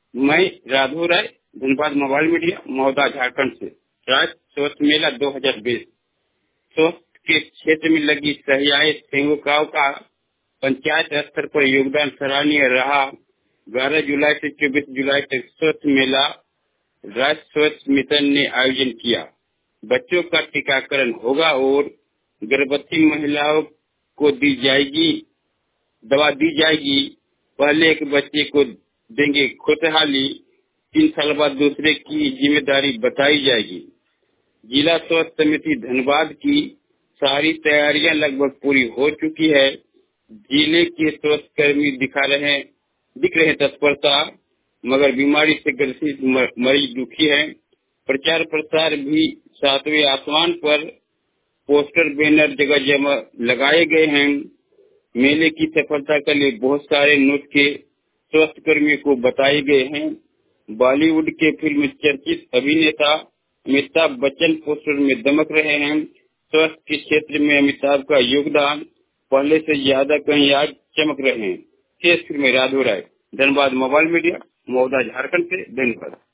मैं Raghav Rai, Dhanbad mobile media, Mahoda, Jharkhand से। राष्ट्रीय स्वास्थ्य मेला 2020 स्वास्थ्य के क्षेत्र में लगी सहियाए सेविकाओं का पंचायत स्तर पर योगदान सराहनीय रहा। 11 जुलाई से 24 जुलाई तक स्वास्थ्य मेला राष्ट्रीय स्वास्थ्य मिशन ने आयोजन किया। बच्चों का टीकाकरण होगा और गर्भवती महिलाओं को दवा दी जाएगी। पहले एक बच्चे को देंगे खुशहाली, 3 साल बाद दूसरे की जिम्मेदारी बताई जाएगी। जिला स्वास्थ्य समिति धनबाद की सारी तैयारियां लगभग पूरी हो चुकी है। जिले के स्वास्थ्य कर्मी दिख रहे तत्परता, मगर बीमारी से ग्रसित मरीज दुखी है। प्रचार प्रसार भी 7वें आसमान पर, पोस्टर बैनर जगह जगह लगाए गए हैं। मेले की सफलता के लिए बहुत सारे नुस्खे स्वास्थ्य कर्मियों को बताए गए हैं। बॉलीवुड के फिल्म चर्चित अभिनेता अमिताभ बच्चन पोस्टर में दमक रहे हैं। स्वास्थ्य के क्षेत्र में अमिताभ का योगदान पहले से ज्यादा कहीं आज चमक रहे हैं। शेष film Raghav Rai, Dhanbad mobile media, Mahoda, Jharkhand से। धन्यवाद।